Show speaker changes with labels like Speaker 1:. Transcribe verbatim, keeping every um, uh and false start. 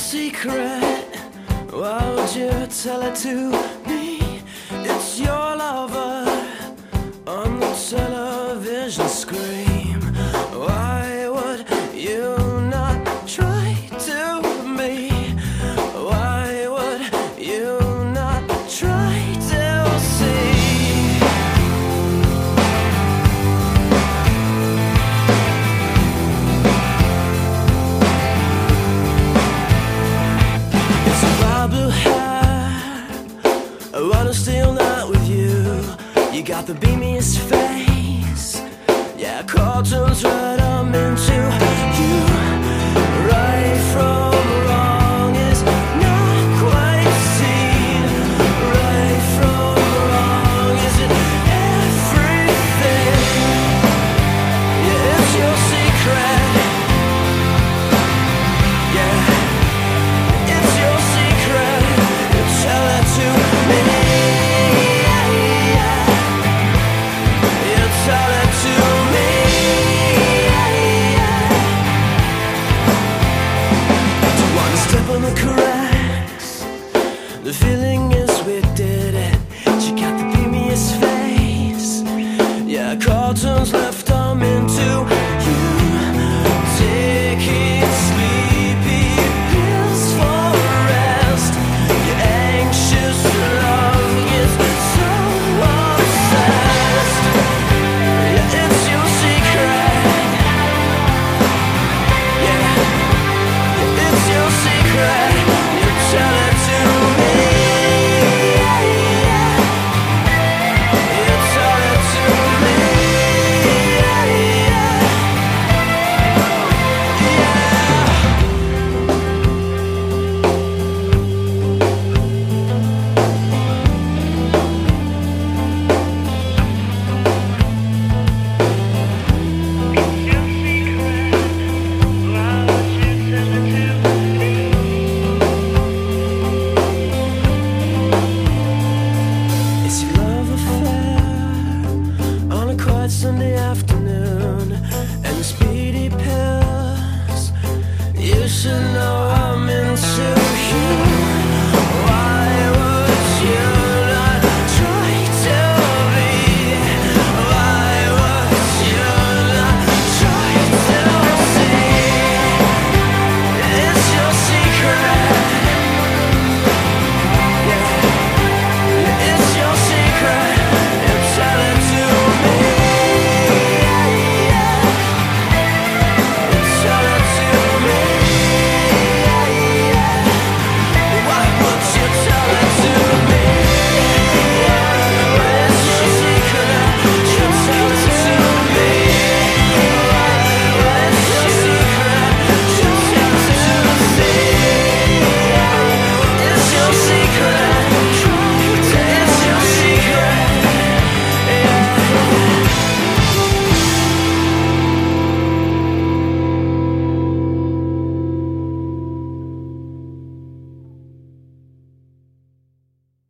Speaker 1: secret, why would you tell it to me? It's your lover on the television screen. Why would you not try to me? Why would you not try to see? It's my blue hair, I wanna stay all night with you. You got the beamiest face, yeah, cartoons right I'm into you. Right from wrong is not quite seen. Right from wrong is it everything? Yeah, it's your secret. Yeah, it's your secret. You tell it to me. You tell it to me. Step on the cracks, the feeling